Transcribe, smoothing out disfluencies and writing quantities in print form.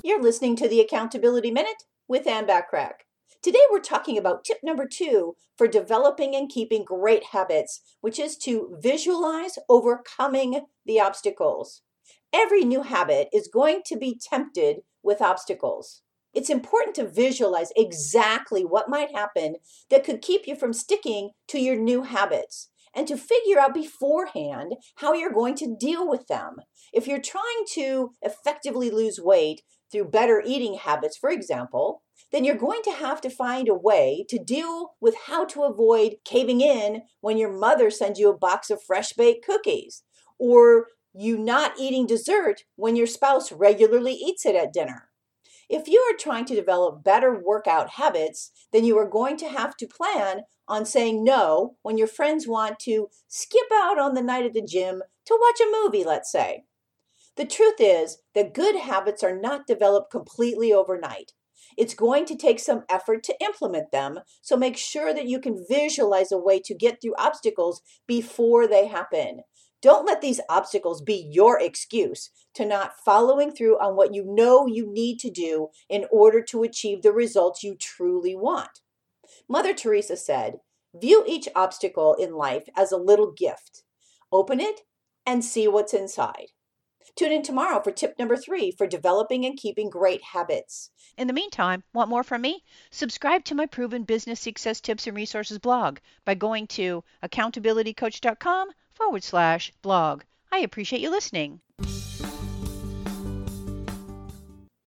You're listening to the Accountability Minute with Ann Backrack. Today we're talking about tip number 2 for developing and keeping great habits, which is to visualize overcoming the obstacles. Every new habit is going to be tempted with obstacles. It's important to visualize exactly what might happen that could keep you from sticking to your new habits, and to figure out beforehand how you're going to deal with them. If you're trying to effectively lose weight through better eating habits, for example, then you're going to have to find a way to deal with how to avoid caving in when your mother sends you a box of fresh baked cookies, or you not eating dessert when your spouse regularly eats it at dinner. If you are trying to develop better workout habits, then you are going to have to plan on saying no when your friends want to skip out on the night at the gym to watch a movie, let's say. The truth is that good habits are not developed completely overnight. It's going to take some effort to implement them, so make sure that you can visualize a way to get through obstacles before they happen. Don't let these obstacles be your excuse to not following through on what you know you need to do in order to achieve the results you truly want. Mother Teresa said, "View each obstacle in life as a little gift. Open it and see what's inside." Tune in tomorrow for tip number 3 for developing and keeping great habits. In the meantime, want more from me? Subscribe to my Proven Business Success Tips and Resources blog by going to accountabilitycoach.com/blog. I appreciate you listening.